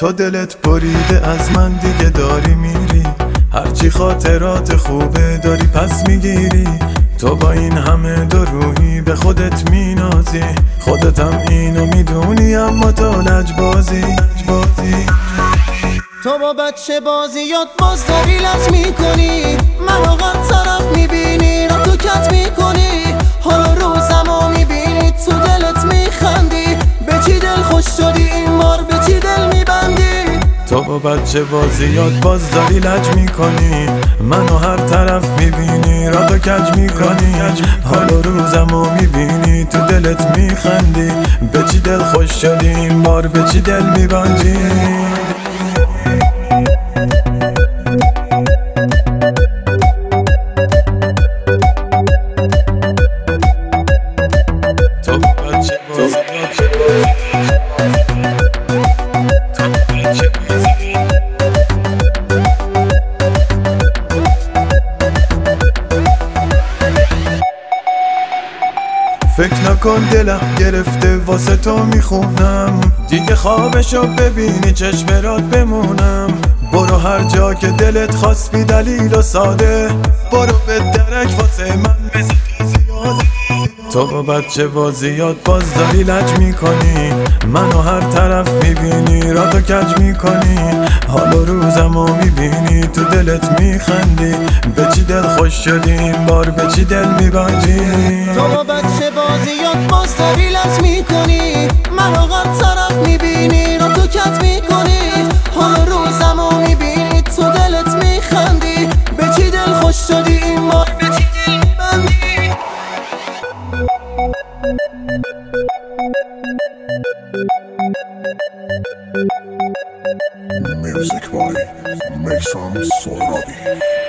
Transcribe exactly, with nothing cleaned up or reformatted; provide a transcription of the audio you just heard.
تو دلت بریده از من دیگه داری میری، هرچی خاطرات خوبه داری پس میگیری. تو با این همه درویی به خودت مینازی، خودتم اینو میدونی اما تو لجبازی. تو با بچه بازیات باز داری لج میکنی، منو غلط طرف میبینی رو تو کت میکنی. حالا روزمو میبینی تو دلت میخندی، به چی دل خوش شدی این بار به چی دل میبندی. تو با بچه بازیات باز داری لج میکنی، منو هر طرف میبینی را تو کج میکنی. حالا روزمو میبینی تو دلت میخندی، به چی دل خوش شدی این بار به چی دل میبندی. تو بچه بازیات فکر نکن دلم گرفته واسه تو میخونم، دیگه خوابشو ببینی چشمرات بمونم. برو هر جا که دلت خواست بی دلیل و ساده، برو به درک واسه من بزن زیاده. تو با بچه بازیات باز داری لج میکنی، منو هر طرف میبینی را تو کج میکنی. حالا روزمو میبینی تو دلت میخندی، به چی دل خوش شدی این بار به چی دل میبندی. تو با بچه بازیات باز داری لج میکنی، منو غلط طرف میبینی رو تو کت میکنی. حالا روزمو میبینی تو دلت میخندی، به چی دل خوش شدی این بار به چی دل میبندی. Music by Mason Sorabi.